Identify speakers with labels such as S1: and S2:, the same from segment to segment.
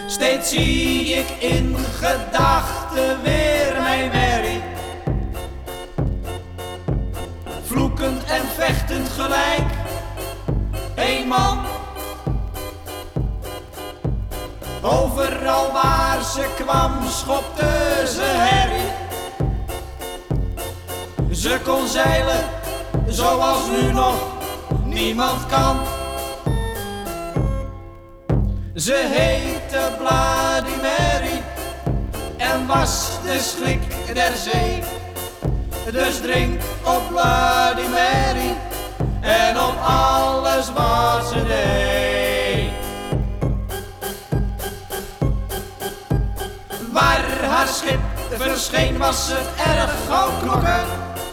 S1: Steeds zie ik in gedachten weer mijn Mary, vloekend en vechtend gelijk één man. Overal waar ze kwam schopte ze herrie. Ze kon zeilen zoals nu nog niemand kan. Ze heette Bloody Mary en was de schrik der zee. Dus drink op Bloody Mary en op alles wat ze deed. Waar haar schip verscheen was het erg gauw knokken.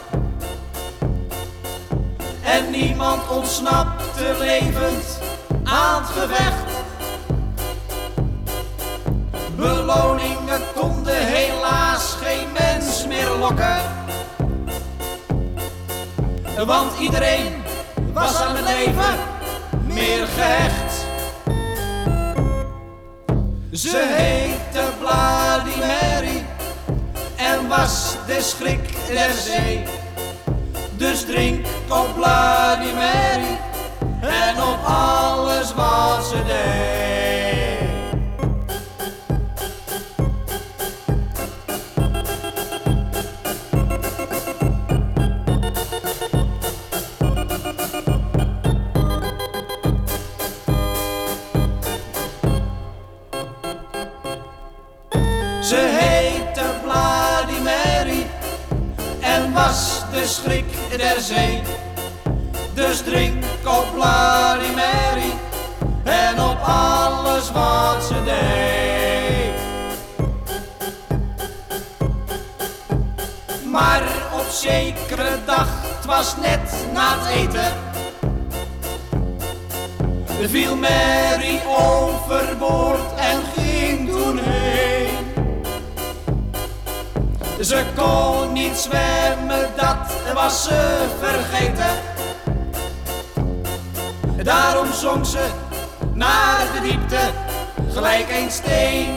S1: En niemand ontsnapte levend aan het gevecht. Beloningen konden helaas geen mens meer lokken, want iedereen was aan het leven meer gehecht. Ze heette Bloody Mary en was de schrik der zee. Dus drink op Bloody Mary en op alles wat ze deed. Ze heette Bloody Mary en was de schrik der zee. Dus drink op Bloody Mary en op alles wat ze deed. Maar op zekere dag, het was net na het eten, viel Mary overboord en ging toen heen. Ze kon niet zwemmen, dat was ze vergeten. Daarom zonk ze naar de diepte, gelijk een steen.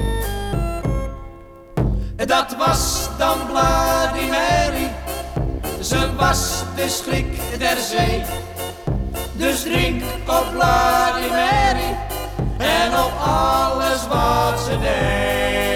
S1: Dat was dan Bloody Mary, ze was de schrik der zee. Dus drink op Bloody Mary en op alles wat ze deed.